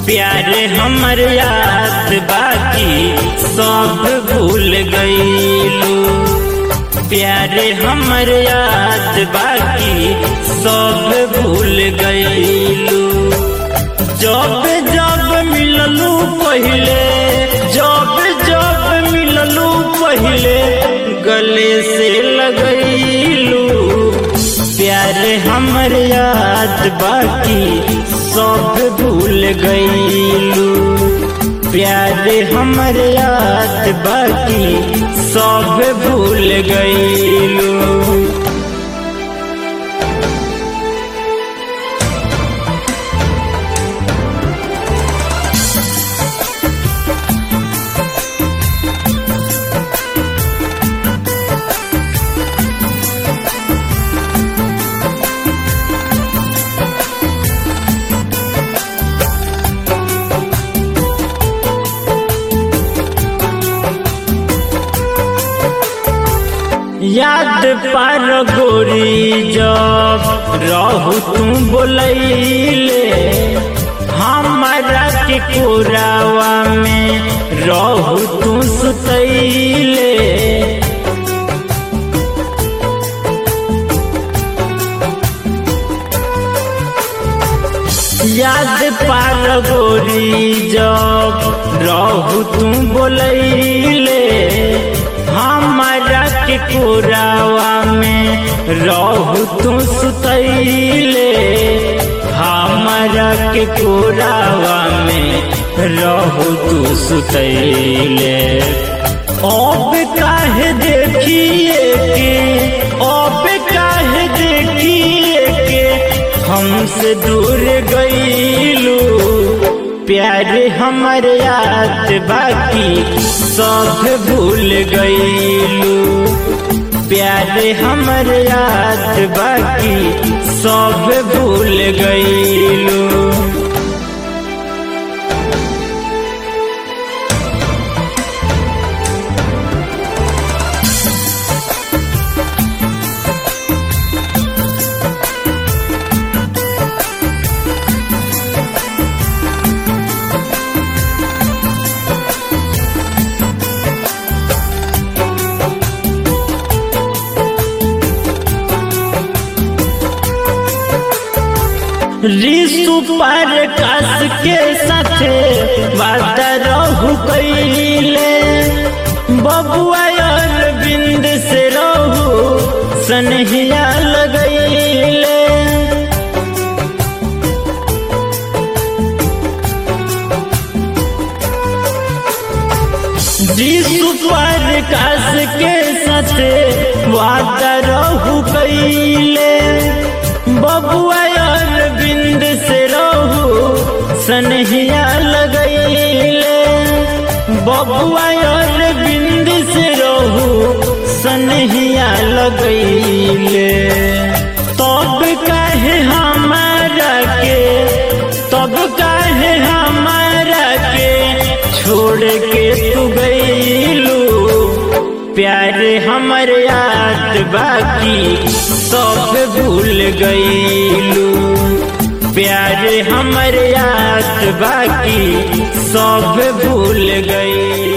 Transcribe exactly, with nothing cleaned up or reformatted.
प्यारे हमर याद बाकी सब भूल गईलू। प्यारे हमर याद बाकी सब भूल गईलू। जब जब मिललू पहिले जब जब मिललू पहिले गले से लगईलू। प्यारे हमर याद बाकी सब भूल गईलू। प्यारे हमर याद बाकी सब भूल गईलू। याद पार गोरी जब रहू तू बोलैले। हमारा के कोरावा में रहू तू सुतैले। याद पार गोरी जब रहू तू बोलैले। हमारा के कोरावा में रहू तू सुतैले। हमारा के कोरावा में रहू तू सुतैले। अब काहे देखिए के अब काहे देखिए के हमसे दूर गईलू। प्यारे हमर याद बाकी सब भूल गईलू। प्यारे हमर याद बाकी सब भूल गईलू। रिसु पर कस के साथे वादा रहू कईले। बबुआ अरविंद से रहू सनहिया लगईले। रिसु पर कस के साथे वादा रहू कईले। बबुआ अरविंद से रहू सनहिया लगईले। बबुआ अरविंद से रहू सनहिया लगईले। तब काहे हमारा के तब काहे हमारा के छोड़ के तू गईलू। प्यारे हमर याद बाकी सब भूल गईलू। प्यारे हमर याद बाकी सब भूल गई।